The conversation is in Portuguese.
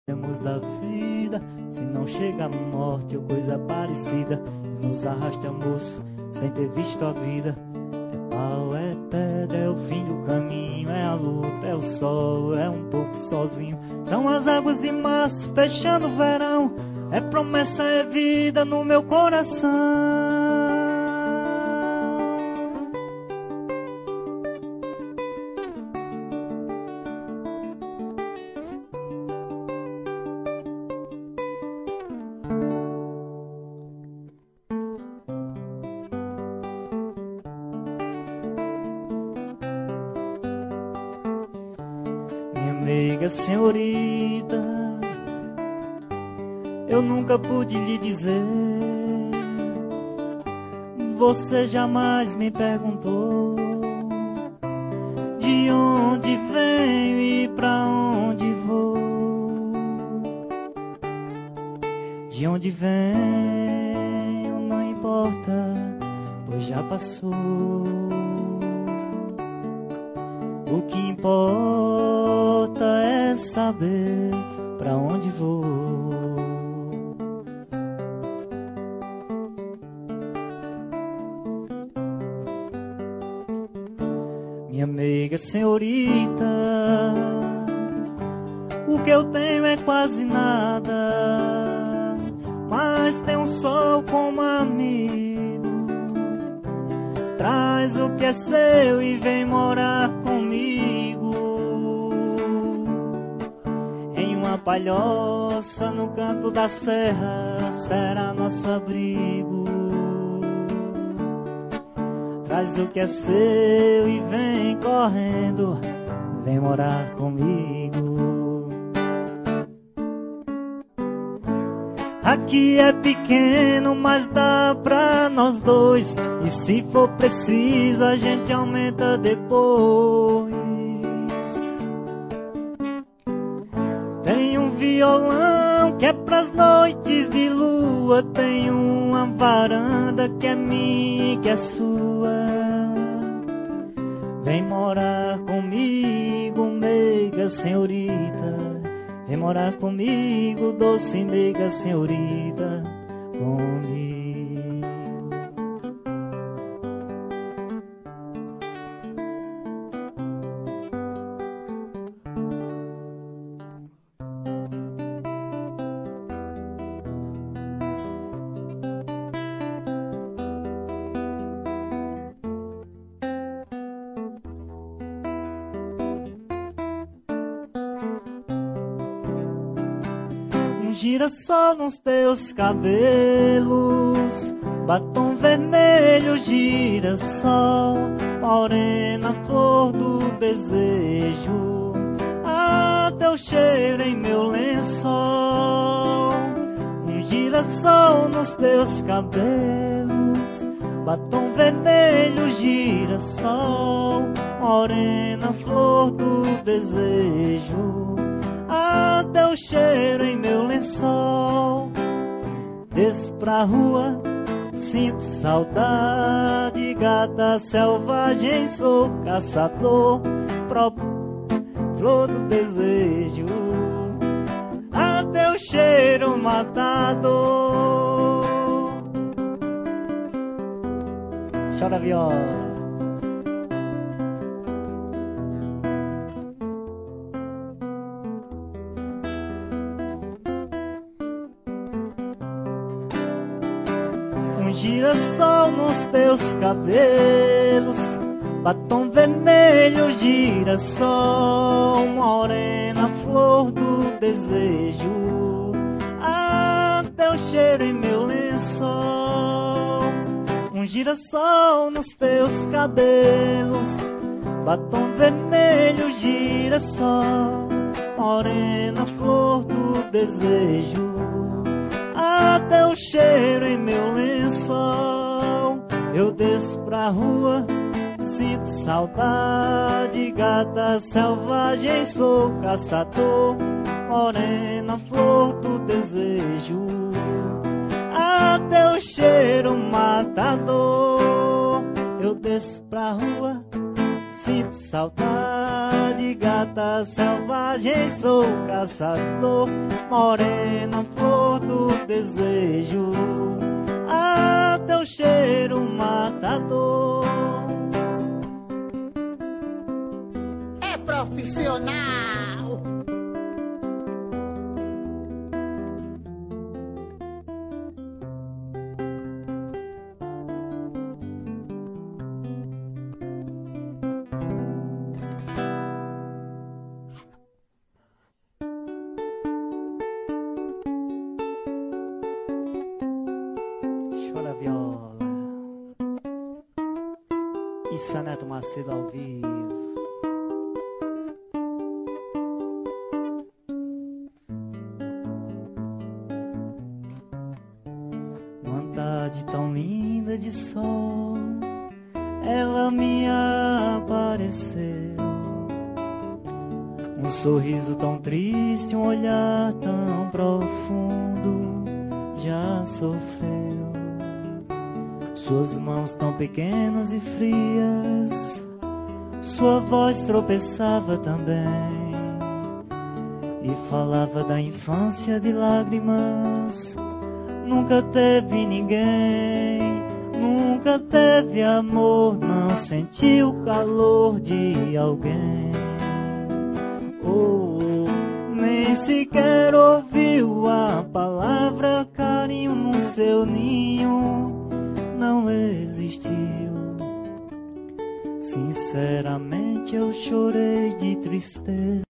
Da vida, se não chega a morte ou coisa parecida, nos arrasta moço sem ter visto a vida. É pau, é pedra, é o fim do caminho, é a luta, é o sol, é um pouco sozinho. São as águas de março fechando o verão, é promessa, é vida no meu coração. Amiga senhorita, eu nunca pude lhe dizer, você jamais me perguntou de onde venho e pra onde vou. De onde venho não importa, pois já passou. O que importa é saber pra onde vou. Minha amiga senhorita, o que eu tenho é quase nada, mas tem um sol como amigo. Traz o que é seu e vem morar comigo em uma palhoça no canto da serra, será nosso abrigo. Traz o que é seu e vem correndo, vem morar comigo. Aqui é pequeno, mas dá pra nós dois, e se for preciso a gente aumenta depois. Tem um violão que é pras noites de lua, tem uma varanda que é minha e que é sua. Vem morar comigo, meiga senhorita, vem morar comigo, doce meiga senhorita, comigo. Girassol nos teus cabelos, batom vermelho, girassol, morena, flor do desejo, ah, teu cheiro em meu lençol. Um girassol nos teus cabelos, batom vermelho, girassol, morena, flor do desejo, ah, teu cheiro em meu lençol. Desço pra rua, sinto saudade, gata selvagem, sou caçador, flor do desejo, ah, teu cheiro matador. Chora a viola. Girassol nos teus cabelos, batom vermelho, girassol, morena, flor do desejo, ah, teu cheiro em meu lençol. Um girassol nos teus cabelos, batom vermelho, girassol, morena, flor do desejo, ah, teu cheiro em meu lençol. Eu desço pra rua, sinto saudade, gata selvagem, sou caçador, morena, flor do desejo, ah, teu cheiro matador. Eu desço pra rua, sinto saudade, gata selvagem, sou caçador, morena, flor do desejo, teu cheiro matador. É profissional. Chora viola. Isso é Neto Macedo ao vivo. Uma tarde tão linda de sol, ela me apareceu. Um sorriso tão triste, um olhar tão profundo, já sofreu. Suas mãos tão pequenas e frias, sua voz tropeçava também, e falava da infância de lágrimas. Nunca teve ninguém, nunca teve amor, não sentiu o calor de alguém. Nem sequer ouviu a palavra carinho no seu ninho, não existiu. Sinceramente eu chorei de tristeza.